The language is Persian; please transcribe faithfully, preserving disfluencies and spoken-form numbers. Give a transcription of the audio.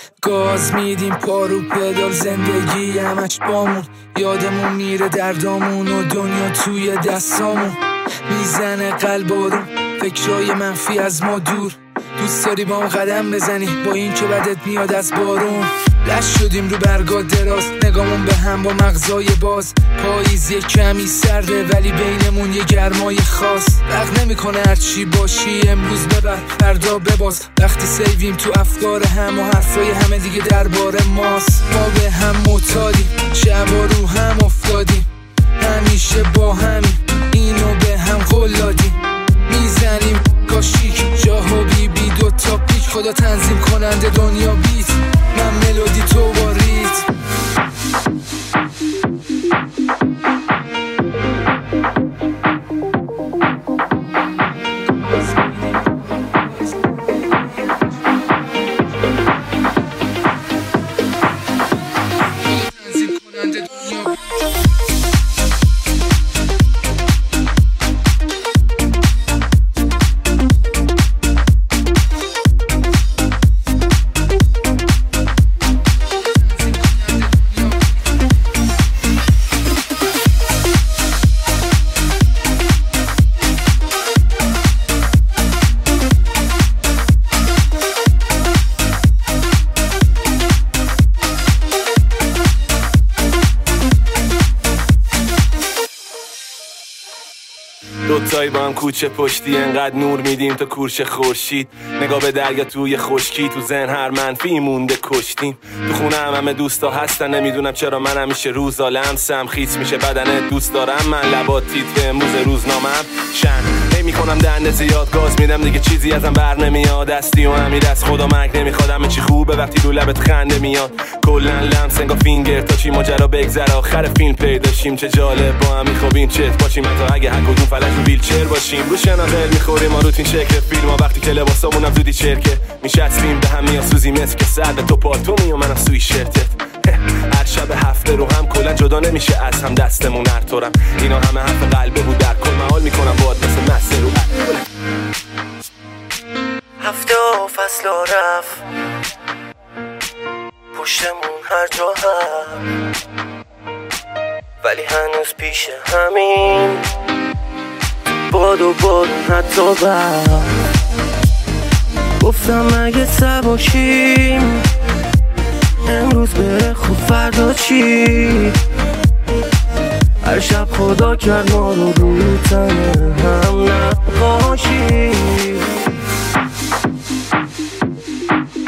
گاز میدیم پارو پدال، زندگی همش بامون، یادمون میره دردامون و دنیا توی دستامون. میزنه قلب آروم، فکرای منفی از ما دور. دوست داری با هم قدم بزنی با این که بدت میاد از بارون. لش شدیم رو برگا دراز، نگامون به هم با مغزای باز. پاییز یه کمی سرده ولی بینمون یه گرمای خاص. وقت نمیکنه هرچی باشی امروز ببر فردا بباز. وقتی سیویم تو افکار هم و حرفای همه دیگه درباره ماست. ما به هم معتادیم، شبا رو هم افتادیم، همیشه با همین اینو به هم قول دادیم. میزنیم کاشیک جاها بی بی دو تا پیک، خدا تنظیم کننده دنیا بیت، من ملودی تو با ریت. دوتایی با هم کوچه پشتی، انقدر نور میدیم تا کورش خورشید. نگاه به دریا توی خشکی، تو ذهن هر منفی مونده کشتیم. تو خونه هم همه دوستا هستن، نمیدونم چرا من همیشه روزا لمسم خیس میشه بدنت. دوست دارم من لبات تیتر امروز روزنامم شن نمیکنم دنده زیاد، گاز میدم دیگه چیزی ازم بر نمیاد. دستی و امیر از خدا مرگ نمیخواد، همه چی خوبه وقتی رو لبت خنده میاد. کلن لمس انگار فینگر تا چی ماجرا بگذره، آخر فیلم پیدا شیم. چه جالب با هم میخوابیم چت باشیم، حتی اگه هر کدوم فلج و ویلچر باشیم. رو شناغل میخوریم ما روتین شکل فیلم ها، وقتی که لباسامونم زودی چرکه میشستیم به هم میاد سوزی مثل که سر به تو پالتومی و منم سوی شرتت. هر شب هفته رو هم کلا جدا نمیشه از هم دستمون هر طورم. اینا همه حرف قلبه بود، در کل محال میکنم باد مثل مسه رو هفته و فصل و رفت پشتمون هر جا هم، ولی هنوز پیش همین باد و بارون حتی برم. گفتم اگه سباشیم امروز بره خوب فردا چی. هر شب خدا کرد ما رو روی تنه هم نقاشی.